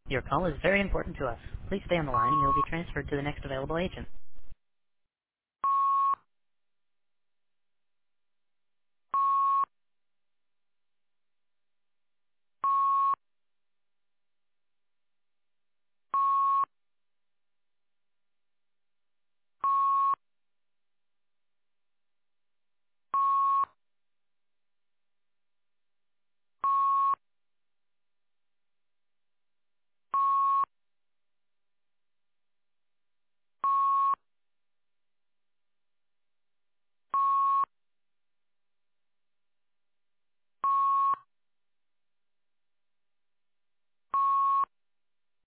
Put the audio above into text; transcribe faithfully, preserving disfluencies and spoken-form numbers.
Your call is very important to us. Please stay on the line and you'll be transferred to the next available agent.